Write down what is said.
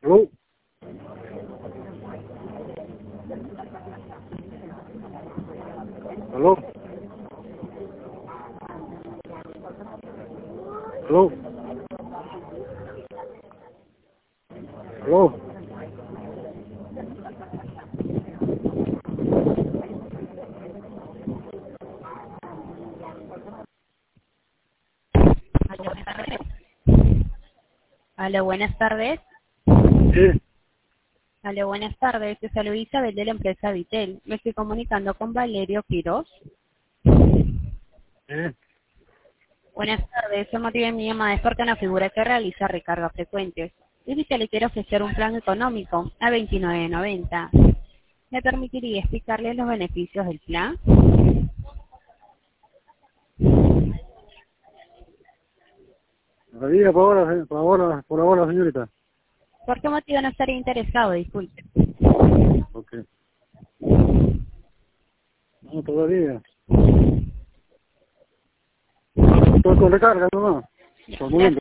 Aló. Aló. Aló. Aló. Aló, buenas tardes. Sí. Aló, buenas tardes. Te saluda Isabel de la empresa Vitel. Me estoy comunicando con Valerio Quiroz. Sí. Buenas tardes. El motivo de mi llamada es porque una figura que realiza recargas frecuentes. Y Vitel le quiere ofrecer un plan económico a 29.90. ¿Me permitiría explicarle los beneficios del plan? Me diga por ahora, señorita. ¿Por qué motivo no estaría interesado? Disculpe. Ok. No, todavía. Estoy con recarga nomás. Por el momento.